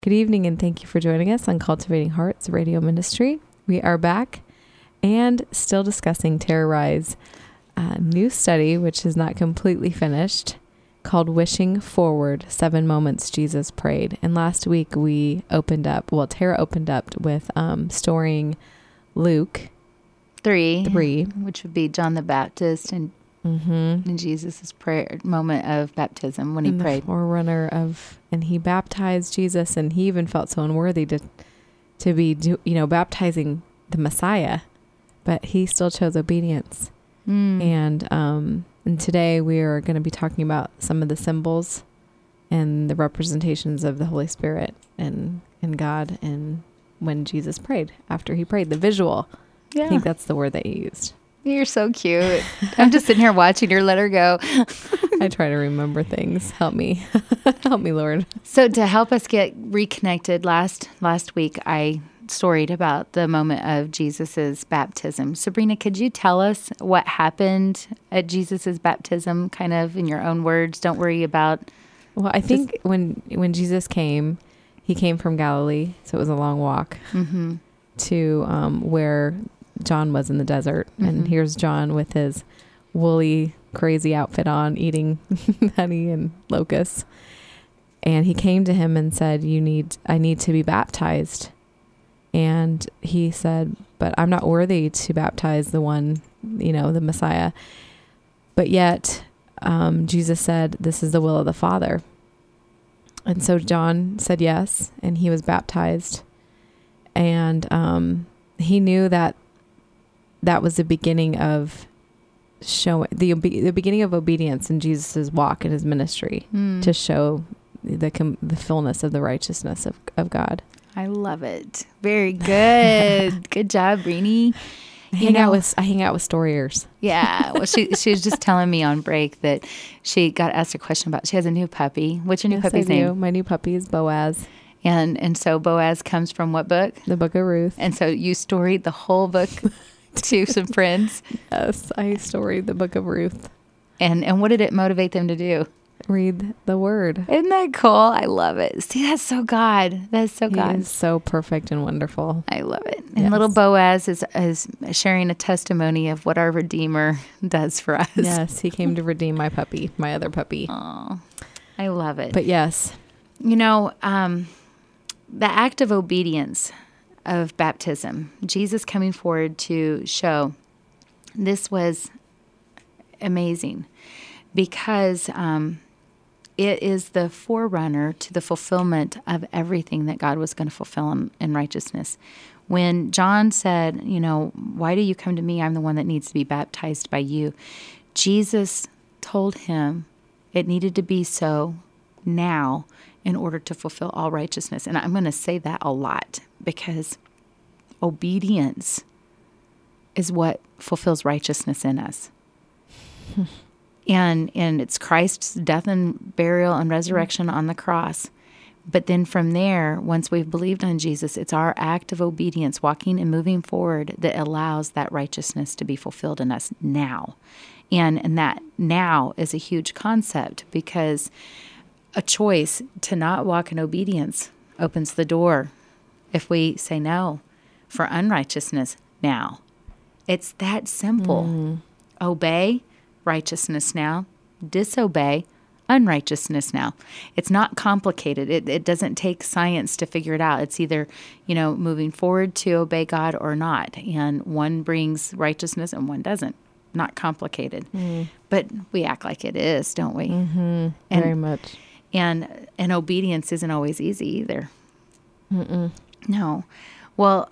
Good evening, and thank you for joining us on Cultivating Hearts Radio Ministry. We are back and still discussing Tara Rye's new study, which is not completely finished, called Wishing Forward, 7 Moments Jesus Prayed. And last week Tara opened up with storing Luke 3, which would be John the Baptist and Jesus' prayer moment of baptism when he prayed. The forerunner of, and he baptized Jesus, and he even felt so unworthy to be baptizing the Messiah, but he still chose obedience. And today we are going to be talking about some of the symbols and the representations of the Holy Spirit and God, and when Jesus prayed, after he prayed, the visual. Yeah. I think that's the word that you used. You're so cute. I'm just sitting here watching her let her go. I try to remember things. Help me. Help me, Lord. So to help us get reconnected, last week I storied about the moment of Jesus's baptism. Sabrina, could you tell us what happened at Jesus's baptism, kind of in your own words? Don't worry about... Well, I think when Jesus came, he came from Galilee, so it was a long walk to where John was in the desert. And here's John with his woolly, crazy outfit on, eating honey and locusts. And he came to him and said, I need to be baptized. And he said, but I'm not worthy to baptize the one, the Messiah. But yet, Jesus said, this is the will of the Father. And so John said yes, and he was baptized. And he knew that was the beginning of showing the beginning of obedience in Jesus's walk in his ministry, to show the fullness of the righteousness of God. I love it. Very good. Good job, Brini. I hang out with storiers. Yeah. Well, she was just telling me on break that she got asked a question about, she has a new puppy. What's your new puppy's name? My new puppy is Boaz. And so Boaz comes from what book? The Book of Ruth. And so you storied the whole book to some friends? Yes, I storied the Book of Ruth. And what did it motivate them to do? Read the Word. Isn't that cool? I love it. See, that's so God. That's so God. He is so perfect and wonderful. I love it. And little Boaz is sharing a testimony of what our Redeemer does for us. Yes, he came to redeem my puppy, my other puppy. Oh, I love it. But yes. The act of obedience of baptism, Jesus coming forward to show, this was amazing because it is the forerunner to the fulfillment of everything that God was going to fulfill in righteousness. When John said, why do you come to me? I'm the one that needs to be baptized by you. Jesus told him it needed to be so now in order to fulfill all righteousness. And I'm going to say that a lot because obedience is what fulfills righteousness in us. And it's Christ's death and burial and resurrection on the cross. But then from there, once we've believed on Jesus, it's our act of obedience, walking and moving forward, that allows that righteousness to be fulfilled in us now. And that now is a huge concept because a choice to not walk in obedience opens the door, if we say no, for unrighteousness now. It's that simple. Obey, righteousness now. Disobey, unrighteousness now. It's not complicated. It doesn't take science to figure it out. It's either, moving forward to obey God or not. And one brings righteousness and one doesn't. Not complicated. But we act like it is, don't we? Very much. And obedience isn't always easy either. No. Well,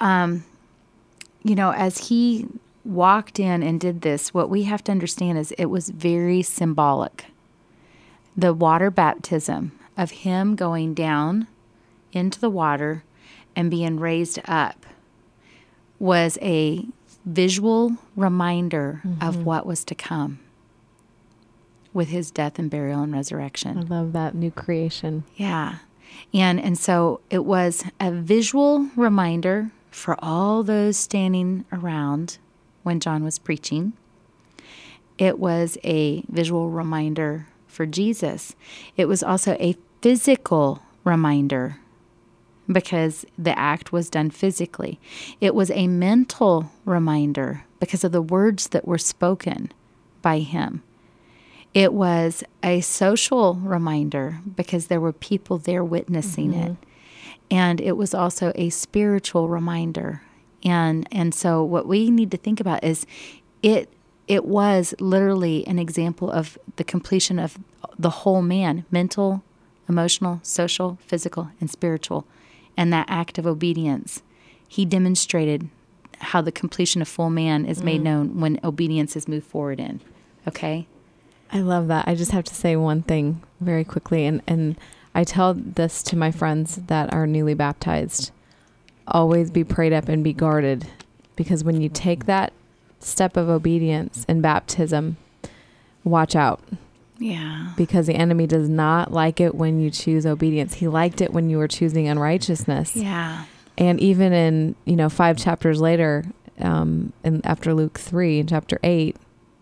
as he walked in and did this, what we have to understand is it was very symbolic. The water baptism of him going down into the water and being raised up was a visual reminder of what was to come with his death and burial and resurrection. I love that new creation. Yeah. And so it was a visual reminder for all those standing around when John was preaching. It was a visual reminder for Jesus. It was also a physical reminder because the act was done physically. It was a mental reminder because of the words that were spoken by him. It was a social reminder because there were people there witnessing it. And it was also a spiritual reminder. And so what we need to think about is it was literally an example of the completion of the whole man, mental, emotional, social, physical, and spiritual. And that act of obedience, he demonstrated how the completion of full man is made known when obedience is moved forward in. Okay? I love that. I just have to say one thing very quickly, and I tell this to my friends that are newly baptized. Always be prayed up and be guarded, because when you take that step of obedience in baptism, watch out. Yeah. Because the enemy does not like it when you choose obedience. He liked it when you were choosing unrighteousness. Yeah. And even in, 5 chapters later, and after Luke 3 in chapter 8,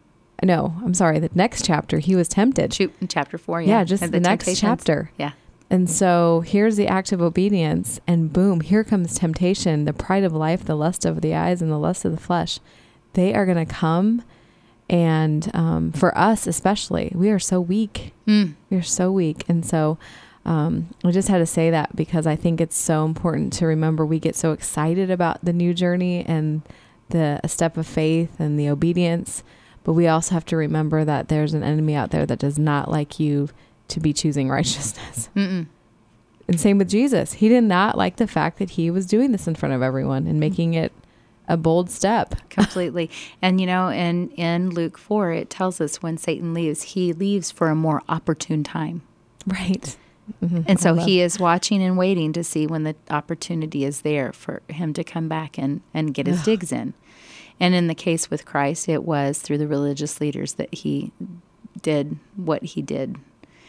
the next chapter, he was tempted. In chapter 4, yeah. Yeah, just the next chapter. Yeah. And so here's the act of obedience, and boom, here comes temptation, the pride of life, the lust of the eyes, and the lust of the flesh. They are going to come, and for us especially, we are so weak. We are so weak. And so I just had to say that because I think it's so important to remember we get so excited about the new journey and the step of faith and the obedience, but we also have to remember that there's an enemy out there that does not like you to be choosing righteousness. And same with Jesus. He did not like the fact that he was doing this in front of everyone and making it a bold step. Completely. And, in Luke 4, it tells us when Satan leaves, he leaves for a more opportune time. Right. And so he is watching and waiting to see when the opportunity is there for him to come back and get his digs in. And in the case with Christ, it was through the religious leaders that he did what he did.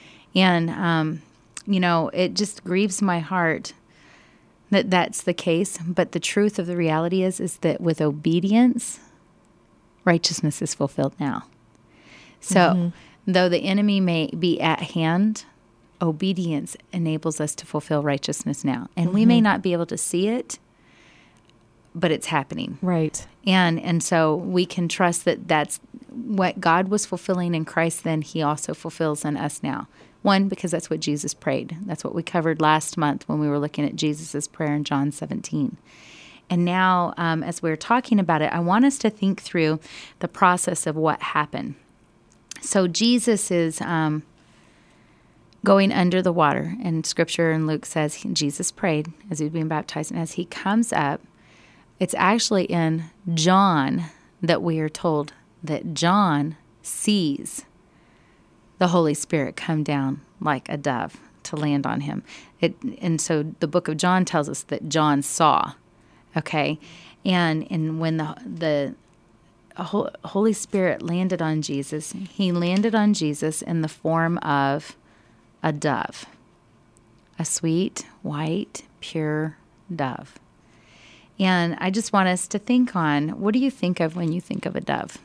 And, it just grieves my heart that that's the case. But the truth of the reality is that with obedience, righteousness is fulfilled now. So though the enemy may be at hand, obedience enables us to fulfill righteousness now. And we may not be able to see it, but it's happening. Right. And so we can trust that that's what God was fulfilling in Christ then, he also fulfills in us now. One, because that's what Jesus prayed. That's what we covered last month when we were looking at Jesus' prayer in John 17. And now, as we're talking about it, I want us to think through the process of what happened. So Jesus is going under the water, and Scripture in Luke says Jesus prayed as he was being baptized. And as he comes up, it's actually in John that we are told that John sees the Holy Spirit come down like a dove to land on him. And so the book of John tells us that John saw, okay? And when the Holy Spirit landed on Jesus, he landed on Jesus in the form of a dove, a sweet, white, pure dove. And I just want us to think on, what do you think of when you think of a dove?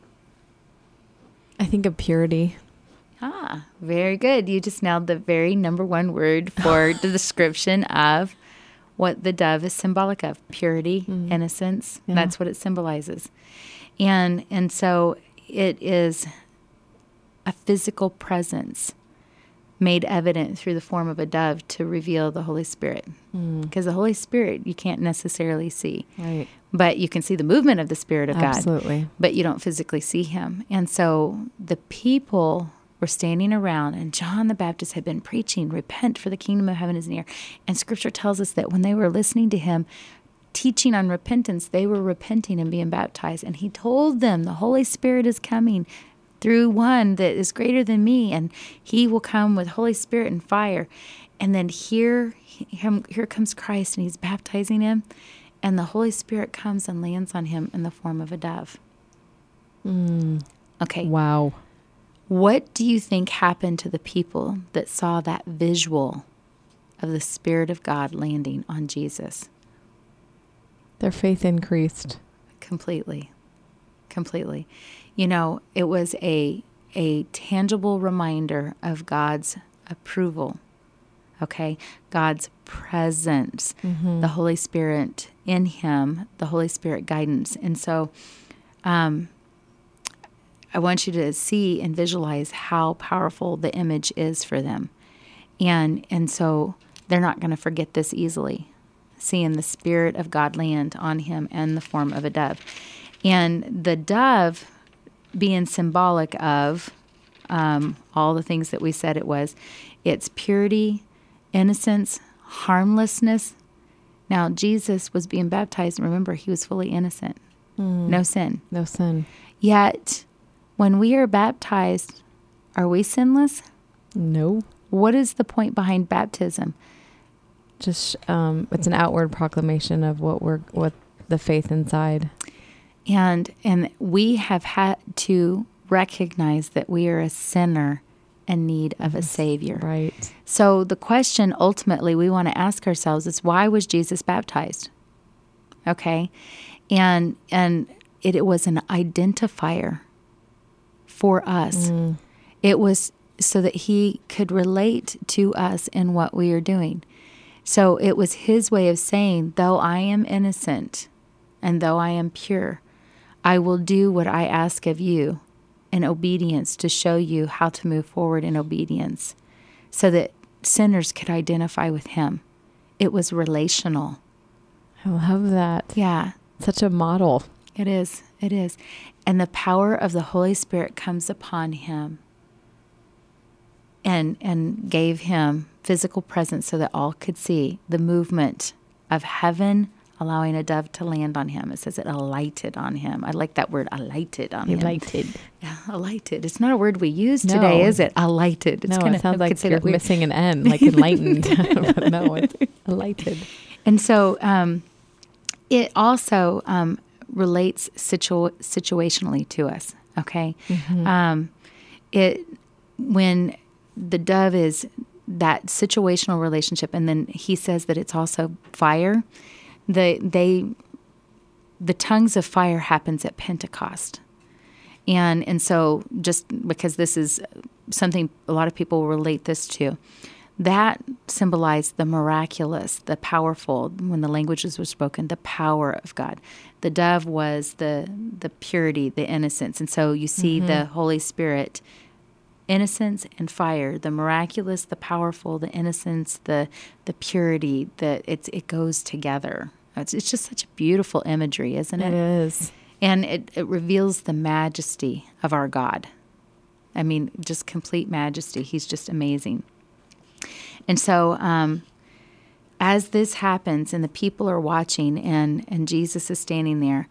I think of purity. Ah, very good. You just nailed the very number one word for the description of what the dove is symbolic of. Purity, innocence. Yeah. That's what it symbolizes. And so it is a physical presence made evident through the form of a dove to reveal the Holy Spirit. Because the Holy Spirit you can't necessarily see. Right. But you can see the movement of the Spirit of God. Absolutely. But you don't physically see him. And so the people were standing around, and John the Baptist had been preaching, repent for the kingdom of heaven is near. And Scripture tells us that when they were listening to him, teaching on repentance, they were repenting and being baptized. And he told them, the Holy Spirit is coming through one that is greater than me, and he will come with Holy Spirit and fire. And then here comes Christ, and he's baptizing him, and the Holy Spirit comes and lands on him in the form of a dove. Okay. Wow. What do you think happened to the people that saw that visual of the Spirit of God landing on Jesus? Their faith increased. Completely. It was a tangible reminder of God's approval Okay. God's presence, the Holy Spirit in him, the Holy Spirit guidance. And so, I want you to see and visualize how powerful the image is for them. And so they're not going to forget this easily, seeing the Spirit of God land on him in the form of a dove. And the dove being symbolic of all the things that we said it was, it's purity, innocence, harmlessness. Now, Jesus was being baptized, and remember, he was fully innocent. No sin. No sin. Yet, when we are baptized, are we sinless? No. What is the point behind baptism? Just it's an outward proclamation of what the faith inside. And we have had to recognize that we are a sinner in need of a Savior. Right. So the question ultimately we want to ask ourselves is, why was Jesus baptized? Okay? And it was an identifier for us. It was so that he could relate to us in what we are doing. So it was his way of saying, though I am innocent and though I am pure, I will do what I ask of you in obedience to show you how to move forward in obedience so that sinners could identify with him. It was relational. I love that. Yeah. Such a model. It is. It is. And the power of the Holy Spirit comes upon him and gave him physical presence so that all could see the movement of heaven allowing a dove to land on him. It says it alighted on him. I like that word, alighted on him. Alighted. Yeah, alighted. It's not a word we use today, is it? Alighted. It's it sounds like you're missing an N, like enlightened. No, it's alighted. And so it also relates situationally to us, okay? When the dove is that situational relationship, and then he says that it's also fire, the tongues of fire happens at Pentecost. And so just because this is something a lot of people relate this to, that symbolized the miraculous, the powerful, when the languages were spoken, the power of God. The dove was the purity, the innocence. And so you see the Holy Spirit, innocence and fire, the miraculous, the powerful, the innocence, the purity, it goes together. It's just such a beautiful imagery, isn't it? It is. And it reveals the majesty of our God. I mean, just complete majesty. He's just amazing. And so as this happens and the people are watching and Jesus is standing there,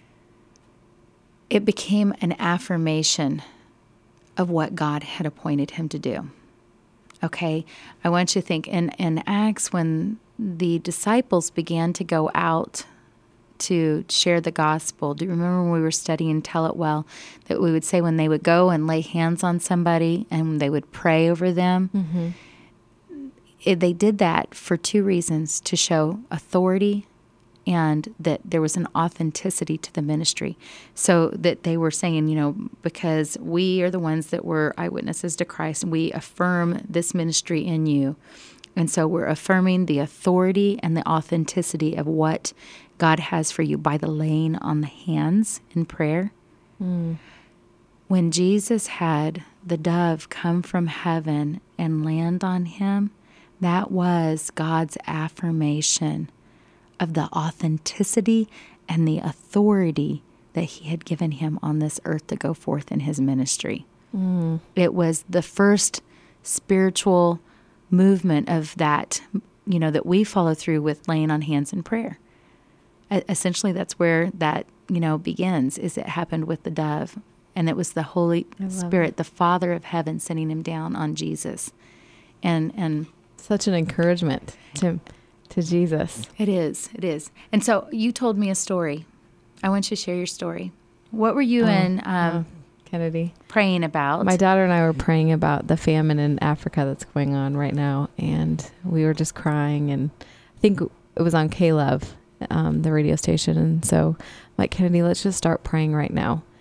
it became an affirmation of what God had appointed him to do. Okay? I want you to think in Acts, when the disciples began to go out to share the gospel, do you remember when we were studying Tell It Well, that we would say when they would go and lay hands on somebody and they would pray over them? They did that for two reasons: to show authority and that there was an authenticity to the ministry. So that they were saying, because we are the ones that were eyewitnesses to Christ, and we affirm this ministry in you. And so we're affirming the authority and the authenticity of what God has for you by the laying on the hands in prayer. When Jesus had the dove come from heaven and land on him, that was God's affirmation of the authenticity and the authority that he had given him on this earth to go forth in his ministry. It was the first spiritual movement of that, that we follow through with laying on hands in prayer. Essentially, that's where that, begins, is it happened with the dove. And it was the Holy Spirit, the Father of heaven, sending him down on Jesus. And such an encouragement to Jesus. It is. And so you told me a story. I want you to share your story. What were you Kennedy, praying about? My daughter and I were praying about the famine in Africa that's going on right now, and we were just crying. And I think it was on K-Love, the radio station. And so I'm like, Kennedy, let's just start praying right now.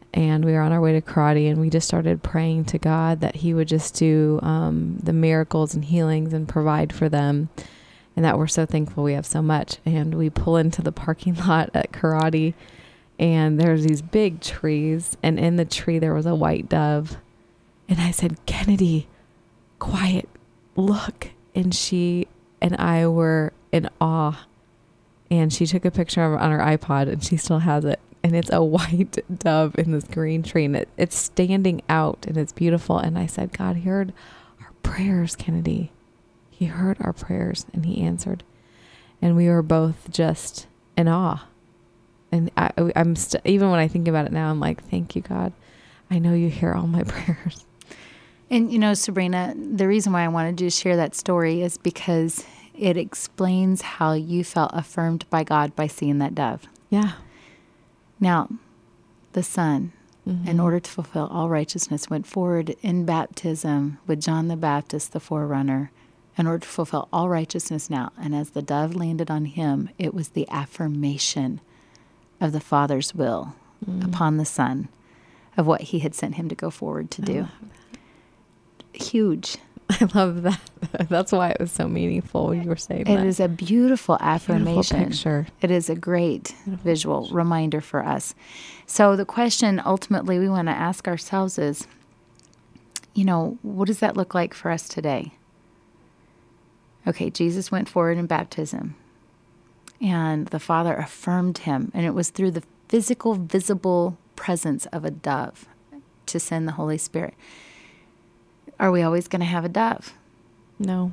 and we were on our way to karate, and we just started praying to God that he would just do the miracles and healings and provide for them, and that we're so thankful we have so much. And we pull into the parking lot at karate, and there's these big trees, and in the tree there was a white dove. And I said, Kennedy, quiet, look. And she and I were in awe. And she took a picture of it on her iPod, and she still has it. And it's a white dove in this green tree, and it's standing out, and it's beautiful. And I said, God heard our prayers, Kennedy. He heard our prayers, and he answered. And we were both just in awe. And I'm even when I think about it now, I'm like, thank you, God. I know you hear all my prayers. And, Sabrina, the reason why I wanted to share that story is because it explains how you felt affirmed by God by seeing that dove. Yeah. Now, the Son, in order to fulfill all righteousness, went forward in baptism with John the Baptist, the forerunner, in order to fulfill all righteousness now. And as the dove landed on him, it was the affirmation of the Father's will upon the Son of what he had sent him to go forward to do. Huge. I love that. That's why it was so meaningful when you were saying that. It is a beautiful affirmation. Beautiful picture. It is a great visual reminder for us. So the question ultimately we want to ask ourselves is, what does that look like for us today? Okay, Jesus went forward in baptism, and the Father affirmed him, and it was through the physical, visible presence of a dove to send the Holy Spirit. Are we always going to have a dove? No.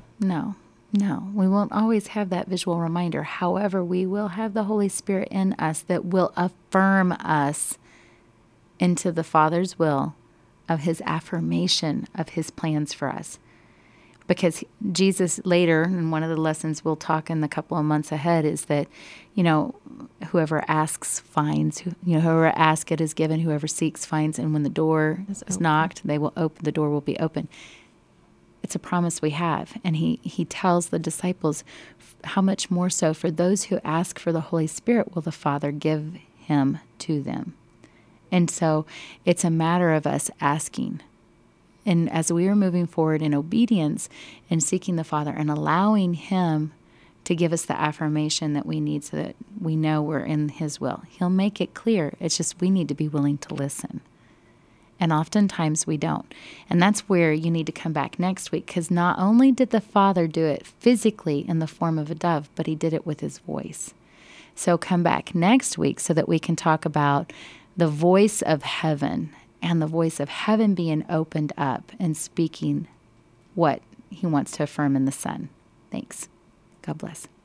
We won't always have that visual reminder. However, we will have the Holy Spirit in us that will affirm us into the Father's will of his affirmation of his plans for us. Because Jesus later, in one of the lessons we'll talk in the couple of months ahead, is that, whoever asks finds, whoever asks it is given, whoever seeks finds, and when the door is knocked, they will open, the door will be open. It's a promise we have. And he tells the disciples, how much more so for those who ask for the Holy Spirit will the Father give him to them. And so it's a matter of us asking. And as we are moving forward in obedience and seeking the Father and allowing him to give us the affirmation that we need so that we know we're in his will, he'll make it clear. It's just we need to be willing to listen. And oftentimes we don't. And that's where you need to come back next week, because not only did the Father do it physically in the form of a dove, but he did it with his voice. So come back next week so that we can talk about the voice of heaven and the voice of heaven being opened up and speaking what he wants to affirm in the Son. Thanks. God bless.